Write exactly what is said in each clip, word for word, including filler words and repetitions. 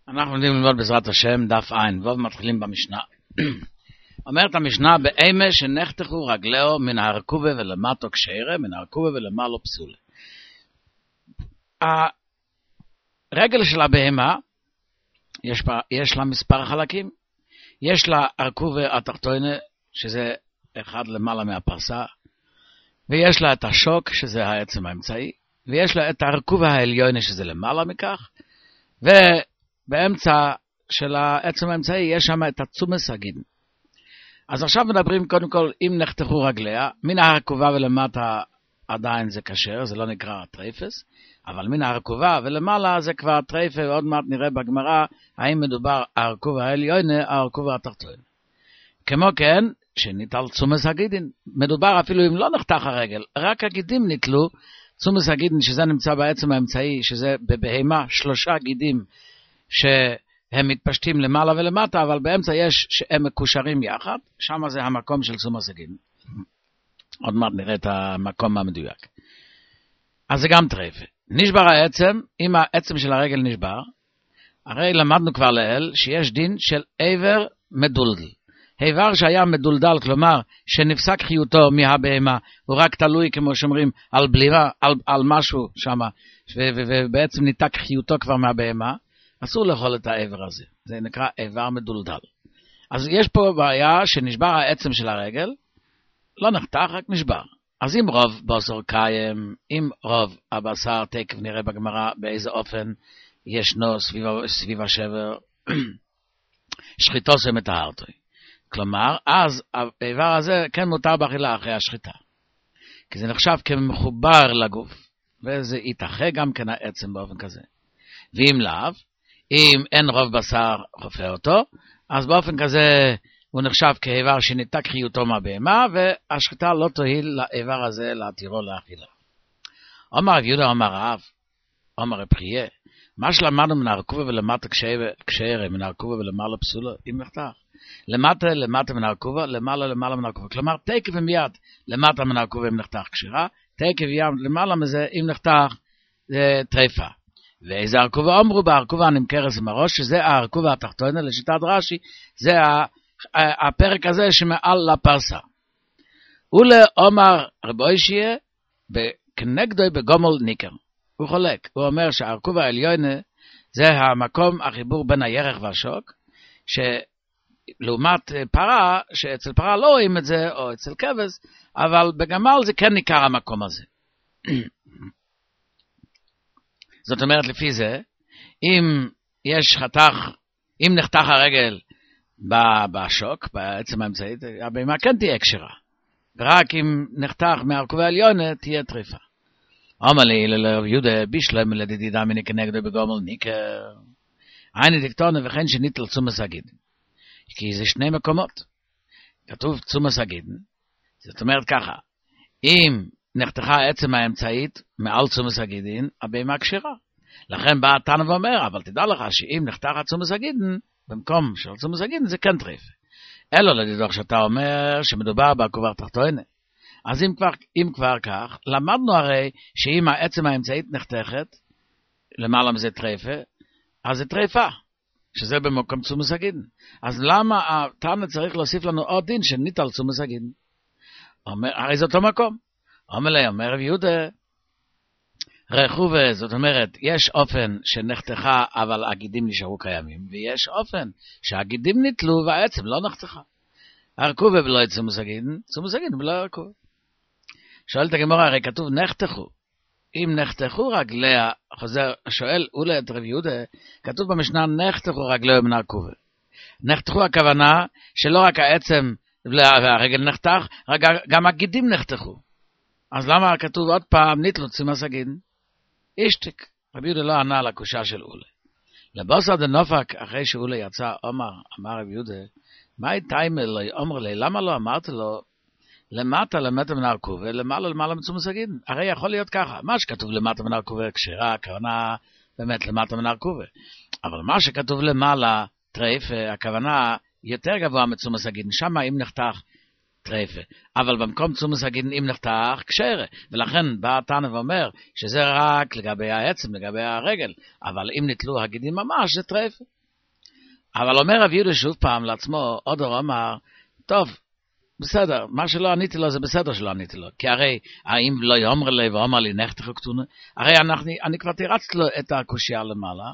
אנחנו לומדים ללמוד בעזרת השם דף עין, ווב מתחילים במשנה. אומרת המשנה, באימה שנחתכו רגלהו מן הרכובה ולמטו קשירה, מן הרכובה ולמעלו פסולה. הרגל של הבהמה, יש, יש לה מספר חלקים. יש לה הרכובה התחתונה, שזה אחד למעלה מהפרסה, ויש לה את השוק, שזה העצם האמצעי, ויש לה את הרכובה העליונה, שזה למעלה מכך, ובאמצע של העצם האמצעי יש שם את הצומס הגידן. אז עכשיו מדברים קודם כל, אם נחתכו רגליה, מן הרכובה ולמטה עדיין זה כשר, זה לא נקרא טרייפס, אבל מן הרכובה ולמעלה זה כבר טרייפה, ועוד מעט נראה בגמרא, האם מדובר הרכובה העליונה, הרכובה התחתונה. כמו כן, שניטל צומס הגידן, מדובר אפילו אם לא נחתך הרגל, רק הגידים ניטלו, צומס הגידן שזה נמצא בעצם האמצעי, שזה בבהמה שלושה גידים שהם מתפשטים למעלה ולמטה, אבל באמצע יש שהם מקושרים יחד, שם זה המקום של צומס הגידן. עוד מעט נראה את המקום המדויק. אז זה גם טרייפה. נשבר העצם, אם העצם של הרגל נשבר, הרי למדנו כבר לאל שיש דין של עבר מדולדל. העבר שהיה מדולדל, כלומר שנפסק חיותו מהבהמה, הוא רק תלוי כמו שאומרים על בלירה, על, על משהו שם, ובעצם ניתק חיותו כבר מהבהמה, אסור לאכול את העבר הזה. זה נקרא עבר מדולדל. אז יש פה בעיה שנשבר העצם של הרגל, לא נחתך, רק נשבר. אז אם רוב בשר קיים, אם רוב הבשר, תקף נראה בגמרא באיזה אופן ישנו סביב, סביב השבר, שחיתו זה מטהרתוי. כלומר, אז האיבר הזה כן מותר באכילה אחרי השחיטה. כי זה נחשב כמחובר לגוף, וזה יתאחה גם כן העצם באופן כזה. ואם לאו, אם אין רוב בשר חופה אותו, אז באופן כזה הוא נחשב כאיבר שניתק חיותו מהבהמה, והשחיטה לא תועיל לאיבר הזה להתירו לאכילה. אומר רב יהודה, אומר רב, אומר רב חייה, מה שלמדנו מן הרכובה ולמטה קשירה, מן הרכובה ולמעלה פסולה, אם נחתך. למטה, למטה מן הרכובה, למעלה, למעלה מן הרכובה. כלומר, תקף ומיד למטה מן הרכובה אם נחתך קשירה, תקף ומיד למעלה מזה אם נחתך טרייפה. ואיזה הרכובה אמרו בה, הרכובה הנמכרת עם הראש, שזה הרכובה התחתונה לשיטת רש"י, זה הפרק הזה שמעל לפרסה. ולאמר רבי שיהיה, כנגדוי בגומל ניקר. הוא חולק, הוא אומר שהרכובה העליונה זה המקום החיבור בין הירך והשוק, שלעומת פרה, שאצל פרה לא רואים את זה, או אצל כבש, אבל בגמל זה כן ניכר המקום הזה. זאת אומרת לפי זה, אם יש חתך, אם נחתך הרגל בשוק, בעצם האמצעית, הבהמה כן תהיה קשרה. ורק אם נחתך מהרכובה העליונה תהיה טריפה. אומר לי לרב יהודה בישלם לדידידה מיני כנגדו בגומל ניקר. עיני תקטונה וכן שניטל צומס הגידן. כי זה שני מקומות. כתוב צומס הגידן. זאת אומרת ככה, אם נחתכה העצם האמצעית מעל צומס הגידן, הבהמה קשרה. לכן בא תנא ואומר, אבל תדע לך שאם נחתך צומס הגידן, במקום של צומס הגידן זה כן טריפה. אלו לדידוך שאתה אומר שמדובר בעקובה תחתונה. אז אם כבר, אם כבר כך, למדנו הרי שאם העצם האמצעית נחתכת, למעלה מזה טרייפה, אז זה טרייפה, שזה במקום צומס הגידן. אז למה התנא צריך להוסיף לנו עוד דין שניטל צומס הגידן? הרי זה אותו מקום. אומר לי, אומר רב יהודה, רכובה, זאת אומרת, יש אופן שנחתכה, אבל הגידים נשארו קיימים, ויש אופן שהגידים ניטלו והעצם לא נחתכה. הרכובה ולא את צומס הגידן, צומס הגידן ולא הרכובה. שואלת הגמרא, הרי כתוב נחתכו. אם נחתכו רגליה, חוזר, שואל אולי את רב יהודה, כתוב במשנה נחתכו רגליה מן הרכובה. נחתכו הכוונה שלא רק העצם והרגל נחתך, גם הגידים נחתכו. אז למה כתוב עוד פעם ניטלו צומס הגידן? אישתק. רב יהודה לא ענה על הקושה של אולי. לבוסר דנופק, אחרי שאולי יצא, אומר, אמר רב יהודה, מה הייתה לי, אומר לי, למה לא אמרת לו, למטה למטה מן הרכובה, למעלה למעלה מצומס הגידן. הרי יכול להיות ככה, מה שכתוב למטה מן הרכובה קשירה, הכוונה באמת למטה מן הרכובה. אבל מה שכתוב למעלה, טרייפה, הכוונה יותר גבוה מצומס הגידן, שם אם נחתך טרייפה. אבל במקום צומס הגידן אם נחתך קשירה. ולכן בא תנא ואומר שזה רק לגבי העצם, לגבי הרגל. אבל אם נטלו הגידים ממש זה טרייפה. אבל אומר רב יהודה שוב פעם לעצמו, עוד הוא אמר, טוב, בסדר, מה שלא עניתי לו זה בסדר שלא עניתי לו, כי הרי, האם לא יאמר לי ואומר לי נחתך כתונה, הרי אני, אני כבר תירצתי לו את הקושייה למעלה,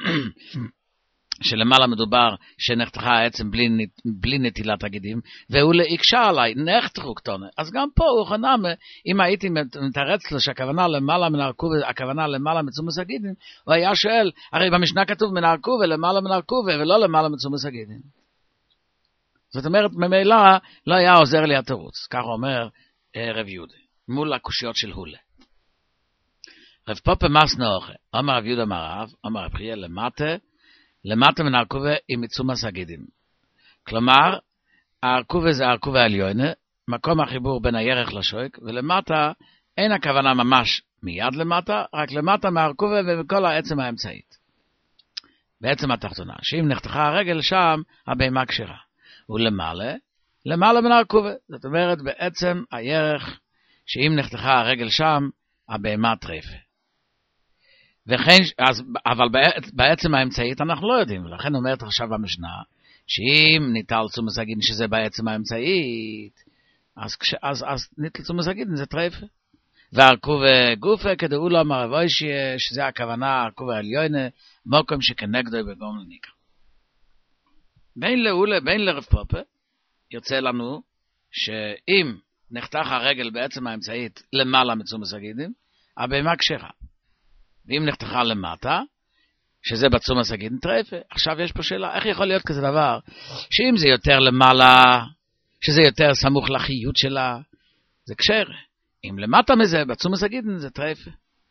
שלמעלה מדובר שנחתכה העצם בלי, בלי נטילת הגידים, והוא להיקשה עליי, נחתכו כתונה. אז גם פה הוא חנם, אם הייתי מתרץ לו שהכוונה למעלה מן הרכובה, הכוונה למעלה מצומס הגידים, הוא היה שואל, הרי במשנה כתוב מן הרכובה, למעלה מן הרכובה, ולא למעלה מצומס הגידים. זאת אומרת, ממילא לא היה עוזר לי התירוץ, כך אומר רב יהודה, מול הקושיות של הולה. רב פופה מסנוך, אומר רב יהודה מרב, אומר רב חייא למטה, למטה מן הרכובה עם מצומס הגידים. כלומר, הרכובה זה הרכובה העליונה, מקום החיבור בין הירך לשויק, ולמטה אין הכוונה ממש מיד למטה, רק למטה מהרכובה ומכל העצם האמצעית. בעצם התחתונה, שאם נחתכה הרגל שם, הבהמה כשרה. ולמעלה, למעלה מן הרכובה. זאת אומרת, בעצם הירך, שאם נחתכה הרגל שם, הבהמה טרפה. וכן, אז, אבל בעצם האמצעית אנחנו לא יודעים, ולכן אומרת עכשיו במשנה, שאם ניטל צומס הגידין שזה בעצם האמצעית, אז, אז, אז ניטל צומס הגידין זה טרפה. והרכובה גופה, כדאו לו אמר שזה הכוונה, הרכובה עליונה, מוקם שכנגדו בגום לניקה. בין לאולה, בין לרב פופה, יוצא לנו שאם נחתך הרגל בעצם האמצעית למעלה מצומס הגידין, הבהמה כשרה. ואם נחתכה למטה, שזה בצומס הגידין טרפה, עכשיו יש פה שאלה, איך יכול להיות כזה דבר, שאם זה יותר למעלה, שזה יותר סמוך לחיות שלה, זה כשרה. אם למטה מזה, בצומס הגידין זה טרפה.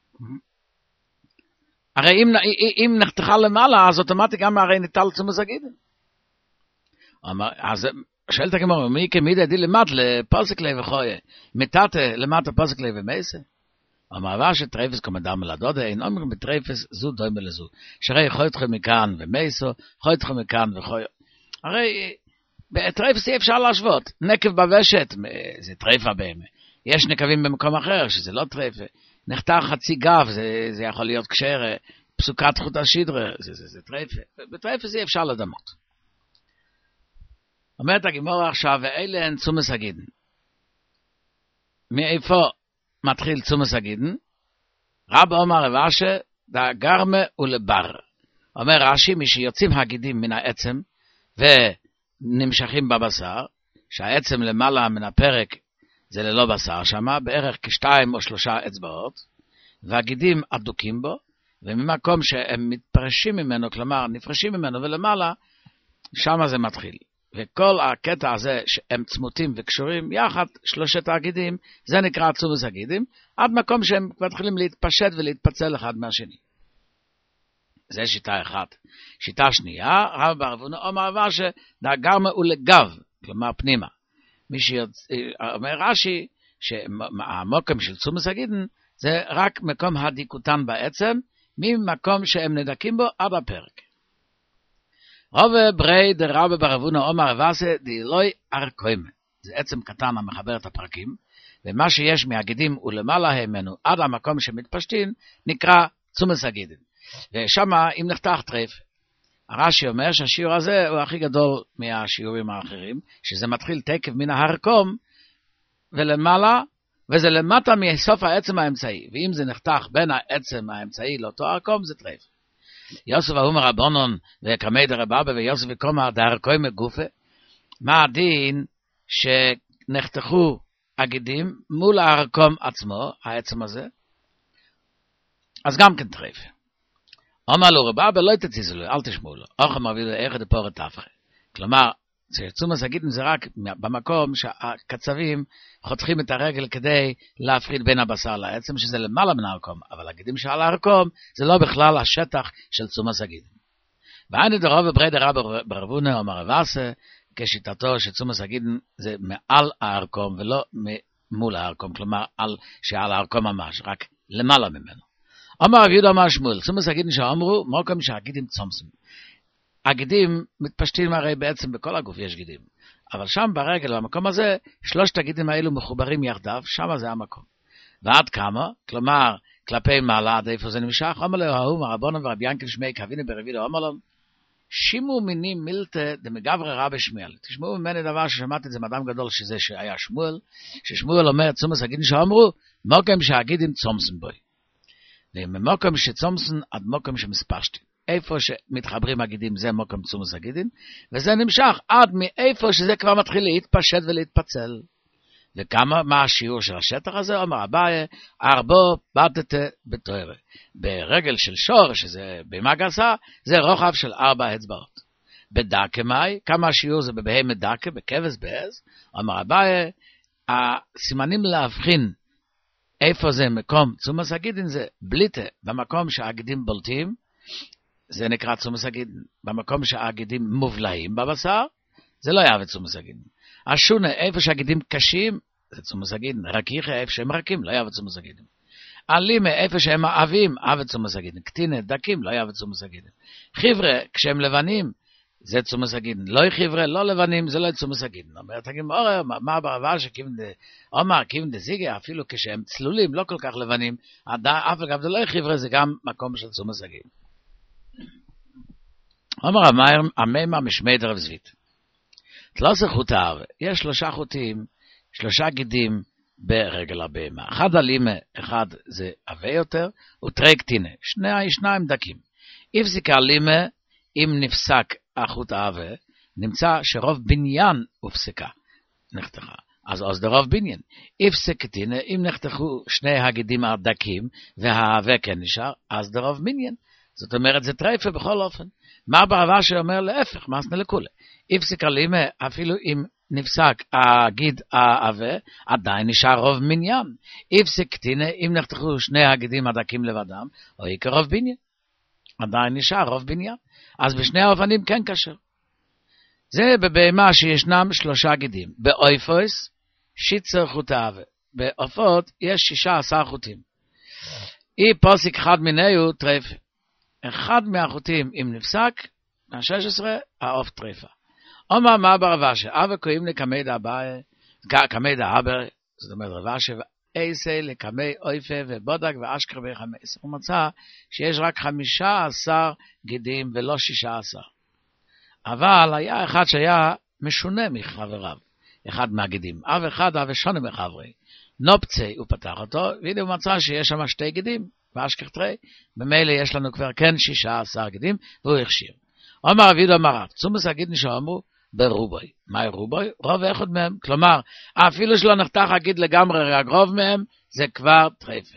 הרי אם, אם נחתכה למעלה, אז אוטומטית גם הרי ניטל צומס הגידין. אז שואלת הגמרא, מי כמידה די למט לפוסק ליה וחויה, מתתה למטה פוסק ליה ומייסה? אמר שטרפס כמדם מלדודה, אין אומרים בטרפס זו דומה לזו. שהרי חוי אתכם מכאן ומייסו, חוי אתכם מכאן וחוי. הרי בטרפס אי אפשר להשוות. נקב בוושת, זה טרפה בהמה. יש נקבים במקום אחר, שזה לא טרפה. נחתך חצי גב, זה, זה יכול להיות כשר, פסוקת חוט השידרה, זה, זה, זה טרפה. בטרפס אי אפשר לדמות. אומרת הגמרא עכשיו, ואלה הן צומס הגידין. מאיפה מתחיל צומס הגידין? רב אומר רב אשי, דה גרמה ולבר. אומר רש"י, מי שיוצאים הגידים מן העצם, ונמשכים בבשר, שהעצם למעלה מן הפרק, זה ללא בשר שמה, בערך כשתיים או שלושה אצבעות, והגידים אדוקים בו, וממקום שהם מתפרשים ממנו, כלומר נפרשים ממנו ולמעלה, שמה זה מתחיל. וכל הקטע הזה שהם צמותים וקשורים יחד, שלושת הגידים, זה נקרא צומס הגידים, עד מקום שהם מתחילים להתפשט ולהתפצל אחד מהשני. זה שיטה אחת. שיטה שנייה, רב בר אבונה אומר רב אשי, דה גרמה ולגב, כלומר פנימה. מי שאומר רש"י, שהמוקם של צומס הגידים, זה רק מקום הדיקותן בעצם, ממקום שהם נדקים בו עד הפרק. רב ברי דרב בר אבונה אומר רב אשי דילוי ארקוימה. זה עצם קטן המחבר את הפרקים, ומה שיש מהגידים ולמעלה ממנו עד המקום שמתפשטין, נקרא צומס הגידים. ושם אם נחתך טרף, הרש"י אומר שהשיעור הזה הוא הכי גדול מהשיעורים האחרים, שזה מתחיל תקף מן ההרקום ולמעלה, וזה למטה מסוף העצם האמצעי, ואם זה נחתך בין העצם האמצעי לאותו הרקום, זה טרף. יוסף אהומר רבונון וקמי דרבבה ויוסף וקומר דהרקוי מגופה, מה הדין שנחתכו הגידים מול ההרקום עצמו, העצם הזה, אז גם כן טרף. אומר לו רבבה לא תציזו לו, אל תשמעו לו, אוכל מרביד לאיך דפורת תפחה. כלומר, צומס הגידים זה רק במקום שהקצבים חותכים את הרגל כדי להפריד בין הבשר לעצם, שזה למעלה מן ההרקום, אבל הגידים שעל ההרקום זה לא בכלל השטח של צומס הגידים. ואני דרוב וברי דרב בר אבונה אומר רב אשי, כשיטתו שצומס הגידים זה מעל ההרקום ולא מול ההרקום, כלומר על, שעל ההרקום ממש, רק למעלה ממנו. אומר רב יהודה אמר שמואל, צומס הגידים שאמרו, מוקם שהגידים צומסים. הגידים מתפשטים הרי בעצם בכל הגוף יש גידים, אבל שם ברגל, במקום הזה, שלושת הגידים האלו מחוברים יחדיו, שם זה המקום. ועד כמה? כלומר, כלפי מעלה, עד איפה זה נמשך, אומר לו, ההוא, הרבונן ורבי ינקל שמי קביני ברבידו, אומר לו, שימו מיני מילתא דמגברי רבי שמואל. תשמעו ממני דבר ששמעתי את זה מאדם גדול שזה שהיה שמואל, ששמואל אומר צומס הגידין שאמרו, מוקם שהגידין צומסן בוי. וממוקם שצומסן עד מוקם שמספשתי. איפה שמתחברים הגידים זה מוקם צומס הגידין, וזה נמשך עד מאיפה שזה כבר מתחיל להתפשט ולהתפצל. וכמה, מה השיעור של השטח הזה? אומר אביי, ארבו בתתה בתוארה. ברגל של שור, שזה בהמה גסה, זה רוחב של ארבע אצבעות. בדקה מאי, כמה השיעור זה בבהמה דקה, בכבש בעז? אומר אביי, הסימנים להבחין איפה זה מקום צומס הגידין זה בליטה, במקום שהגידים בולטים, זה נקרא צומס הגידין. במקום שהגידים מובלעים בבשר, זה לא יהיה צומס הגידין. השונה, איפה שהגידים קשים, זה צומס הגידין. רקיחה, איפה שהם רקים, לא יהיה צומס הגידין. אלימה, איפה שהם אהבים, אהב צומס הגידין. קטינה, דקים, לא יהיה צומס הגידין. חבר'ה, כשהם לבנים, זה צומס הגידין. לא חבר'ה, לא לבנים, זה לא צומס הגידין. אומר, תגיד, אורר, מה ברבה שכיוון דה, אומר, כיוון דה זיגה, אפילו כשהם צלולים, לא כל כך לבנים, אף אגב, זה לא חבר'ה, זה גם מקום של צומס הגידין. אומר, המימה משמי דרב זווית. תלוסה חוטר, יש שלושה חוטים, שלושה גידים ברגל הבהמה. אחד אלימה, אחד זה עבה יותר, ותרי קטינה. שני שניים דקים. הפסיק אלימה, אם נפסק החוט העבה, נמצא שרוב בניין הופסקה, נחתכה. אז אז דרוב בניין. הפסק קטינה, אם נחתכו שני הגידים הדקים, והעבה כן נשאר, אז דרוב בניין. זאת אומרת, זה טרייפה בכל אופן. מה בעבר שאומר להפך, מה עשנה לכולה? הפסיק אלימה, אפילו אם נפסק הגיד העבה, עדיין נשאר רוב מניין. הפסיק קטינה, אם נחתכו שני הגידים הדקים לבדם, או יקר רוב בניין. עדיין נשאר רוב בניין. אז בשני האופנים כן קשר. זה בבהמה שישנם שלושה גידים. באויפוס, שיצר חוט העבה. באופות יש שישה עשר חוטים. אי פוסיק אחד מיניהו טרפה. אחד מהחוטים אם נפסק, מה-שש עשרה, האוף טרפה. אומר מה ברבשה, אבא קוראים לקמי דאביי, קמי דאבר, זאת אומרת רבשה, ואיסי לקמי אויפה ובודק ואשכר בחמש. הוא מצא שיש רק חמישה עשר גידים ולא שישה עשר. אבל היה אחד שהיה משונה מחבריו, אחד מהגידים. אב אחד, אב שונה מחברי. נופצי, הוא פתח אותו, והנה הוא מצא שיש שם שתי גידים, ואשכר תרי. במילא יש לנו כבר כן שישה עשר גידים, והוא הכשיר. אומר אבידו אמר רב, צומס הגידין שאמרו, ברובוי. מהי רובוי? רוב אחד מהם. כלומר, אפילו שלא נחתך הגיד לגמרי רק רוב מהם, זה כבר טרפה.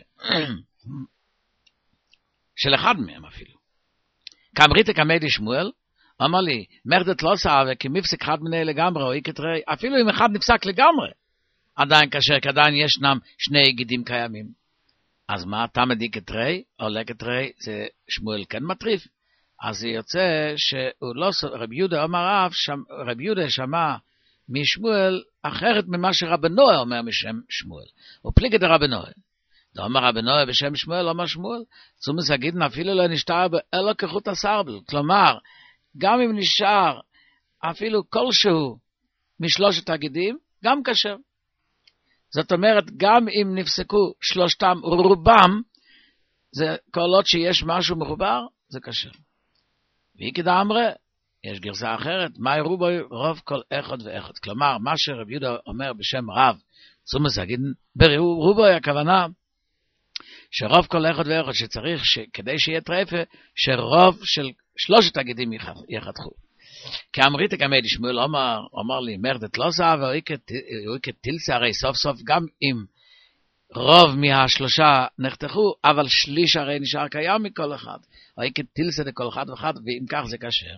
של אחד מהם אפילו. כאמרית כמדי שמואל, אמר לי, מרדת לא סעבה, כי מפסק אחד מני לגמרי, או איקטרי, אפילו אם אחד נפסק לגמרי, עדיין כאשר כעדיין ישנם שני גידים קיימים. אז מה, תמד איקטרי, או לקטרי, זה שמואל כן מטריף. אז זה יוצא שהוא לא, רב יהודה אומר רב, שם, רב יהודה שמע משמואל אחרת ממה שרבנוי אומר משם שמואל. הוא פליגת רבנוי. לא אומר רבנוי בשם שמואל, אומר שמואל, צומס הגידין אפילו לא נשאר אלא כחוט הסרבל. כלומר, גם אם נשאר אפילו כלשהו משלושת הגידים, גם כשר. זאת אומרת, גם אם נפסקו שלושתם רובם, זה כל עוד שיש משהו מחובר, זה כשר. והיא כדה אמרה, יש גרסה אחרת, מהי רובוי רוב כל אחד ואחד. כלומר, מה שרב יהודה אומר בשם רב, צומס הגידין, ברובוי הכוונה, שרוב כל אחד ואחד שצריך, כדי שיהיה טרפה, שרוב של שלושת הגידים יחתכו. כי אמרית כמדי שמואל אומר, אומר לי, מרדת לא סעב, הוא כתילסה, הרי סוף סוף גם אם רוב מהשלושה נחתכו, אבל שליש הרי נשאר קיים מכל אחד. הוא כתילסה לכל אחד ואחד, ואם כך זה כשר.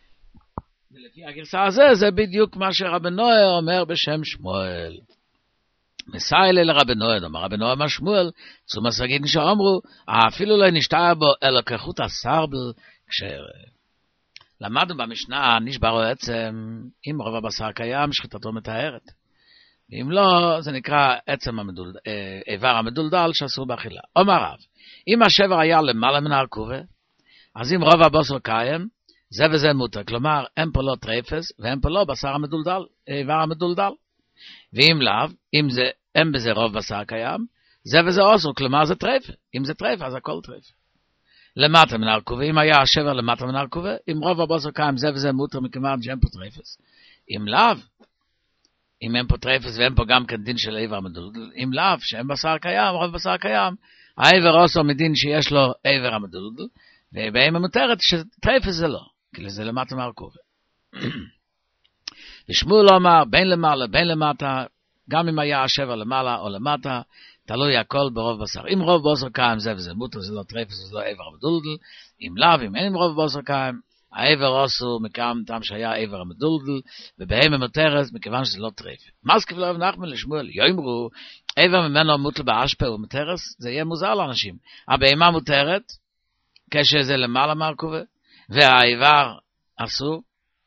ולפי הגרסה הזה, זה בדיוק מה שרבנוי אומר בשם שמואל. מסיילה לרבנוי, אומר רבנוי מה שמואל, צומס הגידין שאומרו, אפילו לא נשתהיה בו, אלא כחוט הסרבל, כשר. למדנו במשנה, נשבר עצם, אם רוב הבשר קיים, שחיטתו מטהרת. ואם לא, זה נקרא עצם המדולדל, איבר המדולדל שאסור באכילה. אומר רב, אם השבר היה למעלה מן הרכובה, אז אם רוב הבשר קיים, זה וזה מותר. כלומר, אין פה לא טרפס, ואין פה לא בשר המדולדל, איבר המדולדל. ואם לאו, אם זה, אין בזה רוב בשר קיים, זה וזה אוסר, כלומר זה טרפה. אם זה טרפה, אז הכל טרפה. למטה מן הרכובה, אם היה השבר למטה מן הרכובה, אם רוב הבוסר קיים זה וזה מותר מכיוון שאין פה טרפס. אם לאו, אם אין פה טרפס ואין פה גם כן דין של עבר המדולדל, אם לאו, שאין בשר קיים, רוב בשר קיים, העבר עושה מדין שיש לו עבר המדולדל, ובהם המותרת שטרפס זה לא, כי זה למטה מהרכובה. ושמואל אומר, בין למעלה, בין למטה, גם אם היה השבר למעלה או למטה, תלוי הכל ברוב בשר. אם רוב בשר קיים זה וזה מותר, זה לא טרפס, זה לא עבר המדולדל. אם לאו, אם אין רוב בשר קיים, העבר עשו מכאן טעם שהיה עבר המדולדל, ובהם המותרת מכיוון שזה לא טרפס. מסכיב לרב נחמן לשמואל, יאמרו, עבר ממנו מוטל באשפה ומותרת, זה יהיה מוזר לאנשים. הבהמה מותרת, כשזה למעלה מהרכובה, והעבר אסור.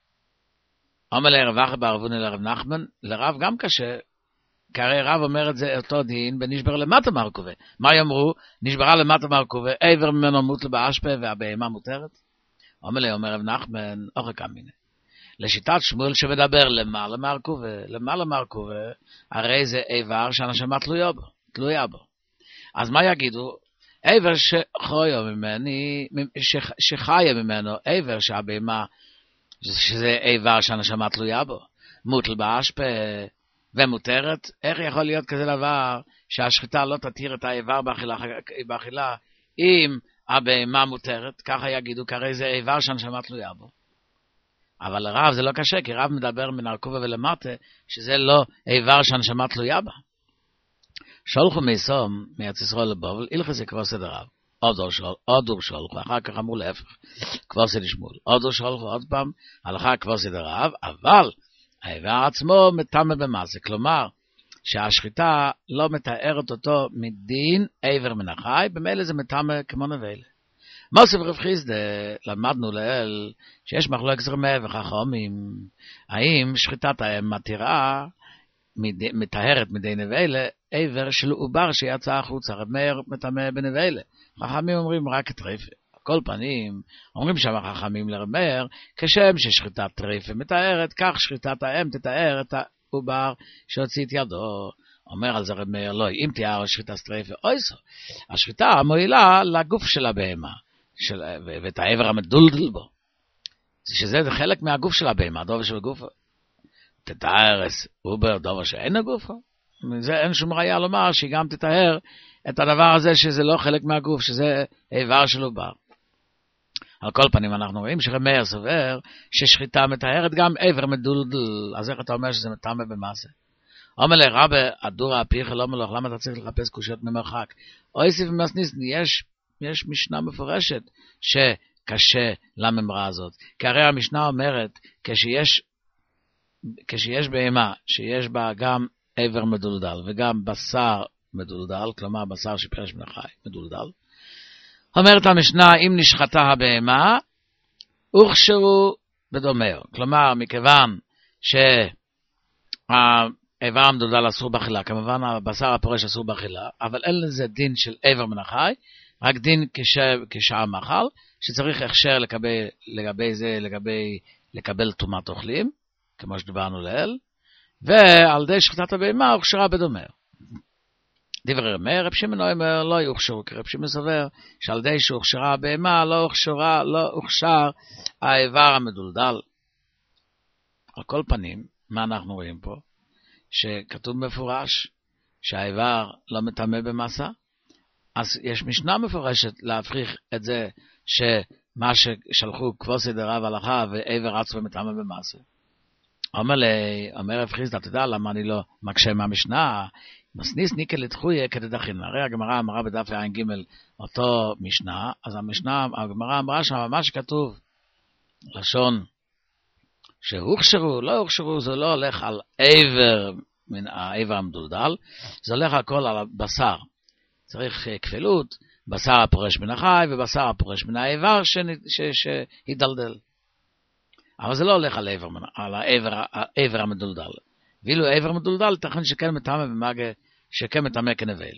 אומר לרב אחר בערבוני לרב נחמן, לרב גם קשה, כי הרי רב אומר את זה אותו דין, ונשבר למטה מהרכובה. מה יאמרו? נשברה למטה מהרכובה, עבר ממנו מוטל באשפה והבהמה מותרת? אומר לי, אומר רב נחמן, אורך כמיני. לשיטת שמואל שמדבר למעלה מהרכובה, למעלה מהרכובה, הרי זה עבר שהנשמה תלויה בו, תלויה בו. אז מה יגידו? עבר שחיה ממני, שחיה ממנו, עבר שהבהמה, שזה עבר שהנשמה תלויה בו, מוטל באשפה ומותרת. איך יכול להיות כזה דבר שהשחיטה לא תתיר את העבר באכילה, באכילה אם הבהמה מותרת? ככה יגידו, כרי זה עבר שהנשמה תלויה בו. אבל לרב זה לא קשה, כי רב מדבר מן הרכובה ולמטה, שזה לא עבר שהנשמה תלויה בה. שולחו מיסום מארץ ישראל לבבל, הלכס יקבוס את הרב. עודור שולחו, אחר כך אמרו להפך, כבוס את שמואל. עודור שולחו עוד פעם, הלכה כבוס את הרב, אבל העבר עצמו מטמא במעשה, כלומר, שהשחיטה לא מתארת אותו מדין עבר מן החי, במילא זה מטמא כמו נבלה. מוסף רב חיסדא, למדנו לאל, שיש מחלוקת רמ"א וחכמים, האם שחיטת האם מתירה, מטהרת מדי נבלה, עבר של עובר שיצא החוצה, רב מאיר מטמא בנבלה. חכמים אומרים רק טרפה. כל פנים, אומרים שם החכמים לרב מאיר, כשם ששחיטת טרפה מתארת, כך שחיטת האם תתאר את העובר שהוציא את ידו. אומר על זה רב מאיר, לא, אם תיאר שחיטת טרפה, אוי זו. השחיטה מועילה לגוף של הבהמה, של, ואת העבר המדולדל בו. שזה חלק מהגוף של הבהמה, דובר של גופו. תתארס עובר דובר שאין הגופו. זה אין שום ראיה לומר שהיא גם תתאר את הדבר הזה שזה לא חלק מהגוף, שזה איבר של עובר. על כל פנים אנחנו רואים שרב מאיר סובר ששחיטה מתארת גם עבר מדולדל, אז איך אתה אומר שזה מטמא במעשה? אומר לי רבי, הדור הפיך לא מלוך, למה אתה צריך לחפש קושיות ממרחק? אויסיף ומסניסן, יש, יש משנה מפורשת שקשה לממרה הזאת. כי הרי המשנה אומרת, כשיש, כשיש בהמה, שיש בה גם עבר מדולדל וגם בשר מדולדל, כלומר בשר שפרש מן החי מדולדל, אומרת המשנה, אם נשחטה הבהמה, הוכשרו בדומהו. כלומר, מכיוון שהעבר המדולדל אסור באכילה, כמובן הבשר הפורש אסור באכילה, אבל אין לזה דין של עבר מן החי, רק דין כשעה מאכל, שצריך הכשר לגבי, לגבי זה, לגבי לקבל טומאת אוכלים, כמו שדיברנו לאל, ועל ידי שחיטת הבהמה הוכשרה בדומהו. דברי רמ"א, רב שמעון אומר, לא יוכשרו, כי רב שמעון סובר שעל ידי שהוכשרה הבהמה לא הוכשרה, לא הוכשר העבר המדולדל. על כל פנים, מה אנחנו רואים פה? שכתוב מפורש שהעבר לא מטמא במעשה, אז יש משנה מפורשת להפריך את זה שמה ששלחו כבוסי דרב הלכה ועבר עצמו מטמא במעשה. אומר לי, אומר רב חיסדא, אתה יודע למה אני לא מקשה מהמשנה? מסניס ניקל לתחויה כדדחין. הרי הגמרא אמרה בדף עין ג' אותו משנה, אז המשנה, הגמרא אמרה שם מה שכתוב, לשון שהוכשרו, לא הוכשרו, זה לא הולך על עבר, מן העבר המדולדל, זה הולך הכל על הבשר. צריך כפילות, בשר הפורש מן החי ובשר הפורש מן העבר שהידלדל. אבל זה לא הולך על העבר, על העבר, העבר המדולדל. ואילו העבר המדולדל תכן שכן מטמא במגע, שכן מטמא כנבל.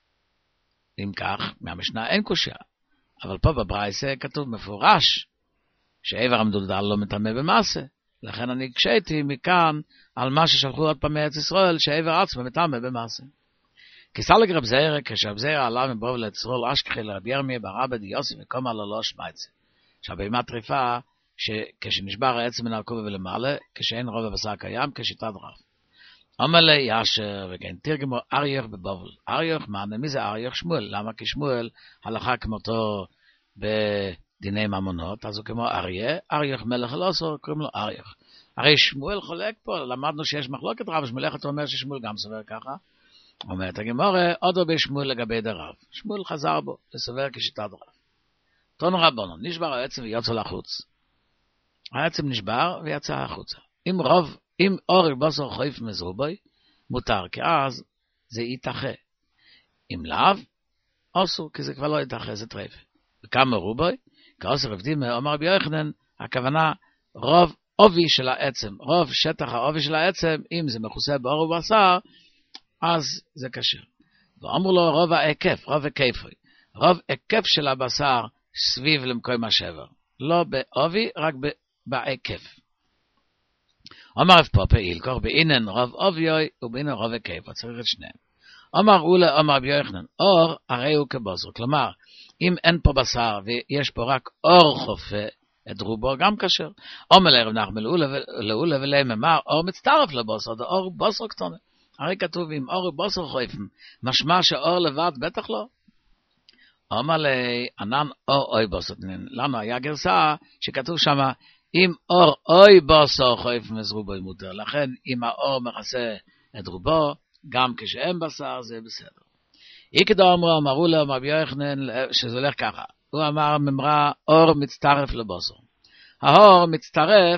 אם כך, מהמשנה אין קושיה. אבל פה בברייתא כתוב מפורש, שהעבר המדולדל לא מטמא במעשה. לכן אני הקשיתי מכאן על מה ששלחו עוד פעם מארץ ישראל, שהעבר עצמו מטמא במעשה. כסלג רב זעיר, כשרב זעיר עלה מבוא לצרול אשכחי לרב ירמיה ברבא דיוסי וקומה לו לא שמייצה. שהבהמה טריפה, כשנשבר העצם מן הרכובה ולמעלה, כשאין רוב הבשר קיים, כשיטת רב. אומר לי ישר, וכן תרגמו אריוך בבבל. אריוך, מה, מי זה אריוך? שמואל. למה? כי שמואל הלכה כמותו בדיני ממונות, אז הוא כמו אריה, אריוך מלך אלעזר, קוראים לו אריוך. הרי שמואל חולק פה, למדנו שיש מחלוקת רב, שמואל אתה אומר ששמואל גם סובר ככה. אומרת הגמרא, עוד הרבה שמואל לגבי דרב. שמואל חזר בו, לסובר כשיטת רב. תון רבנו, נשבר העצם ויוצא לחוץ. העצם נשבר ויצא החוצה. אם רוב, אם אור בשר חויף מזרובוי, מותר, כי אז זה יתאחה. אם לאו, אסור, כי זה כבר לא יתאחה, זה טרפה. וכמה רובוי, כאוסר עבדים, אומר רבי יוחנן, הכוונה רוב עובי של העצם, רוב שטח העובי של העצם, אם זה מכוסה באור ובשר, אז זה כשר. ואמרו לו רוב ההיקף, רוב היקפוי. רוב היקף של הבשר סביב למקום השבר. לא בעובי, רק בהיקף. אמר רב פאפא אילקור, באינן רוב עוביוי ובאינן רוב היקף, צריך את שניהם. אמר אולה, אמר רבי יוחנן, אור הרי הוא כבשר. כלומר, אם אין פה בשר ויש פה רק אור חופה, את רובו גם כשר. אומר לרב נחמן לאולה ולהם אמר, אור מצטרף לבשר, זה אור בשר קטונה. הרי כתוב אם אור בשר חויפם, משמע שאור לבד בטח לא. אומר לי, ענן אור אוי בשר, לנו היה גרסה שכתוב שם, אם אור אוי בשר חויפם אז רובו מותר, לכן אם האור מכסה את רובו, גם כשאין בשר זה בסדר. איקדו אמרו, אמרו לו, אמר רבי יוחנן, שזה הולך ככה. הוא אמר, ממרה, אור מצטרף לבשר. האור מצטרף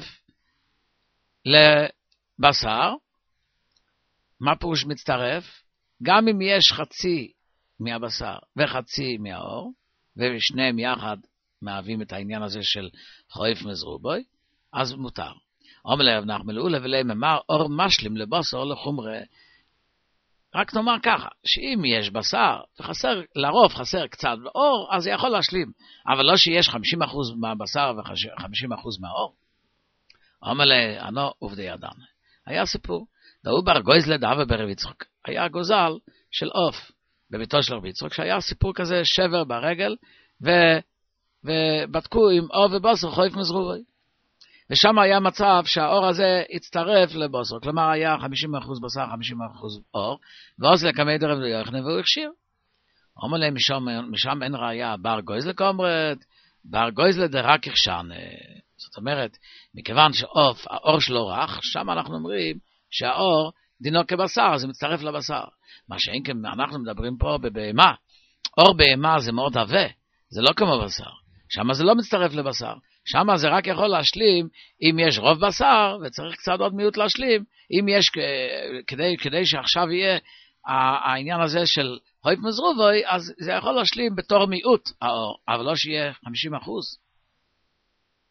לבשר. מה פירוש מצטרף? גם אם יש חצי מהבשר וחצי מהאור, ושניהם יחד מהווים את העניין הזה של חויף מזרובוי, אז מותר. אומר לרב נחמן לאולה ולהם אמר, אור משלים לבשר לחומרה. רק נאמר ככה, שאם יש בשר, וחסר, לרוב חסר קצת באור, אז זה יכול להשלים. אבל לא שיש חמישים אחוז מהבשר ו-חמישים אחוז מהאור. אומר לי, אנו עובדי ידן. היה סיפור, דאו בר גויזלה דאבה ברב יצחק. היה גוזל של עוף בביתו של רב יצחק, שהיה סיפור כזה שבר ברגל, ו... ובדקו עם אור ובשר חויף מזרובוי. ושם היה מצב שהאור הזה הצטרף לבשר, כלומר היה חמישים אחוז בשר, חמישים אחוז אור, ואז לקמי דרב יוחנן והוא הכשיר. אומר להם, משם, משם אין ראיה, בר גויזלה כאומרת, בר גויזלה דרק הכשן. זאת אומרת, מכיוון שעוף, האור שלו רך, שם אנחנו אומרים שהאור דינו כבשר, זה מצטרף לבשר. מה שאין כן, אנחנו מדברים פה בבהמה. אור בהמה זה מאוד עבה, זה לא כמו בשר. שם זה לא מצטרף לבשר. שם זה רק יכול להשלים אם יש רוב בשר, וצריך קצת עוד מיעוט להשלים, אם יש, כדי, כדי שעכשיו יהיה העניין הזה של חויף מזרובוי, אז זה יכול להשלים בתור מיעוט האור, אבל לא שיהיה חמישים אחוז.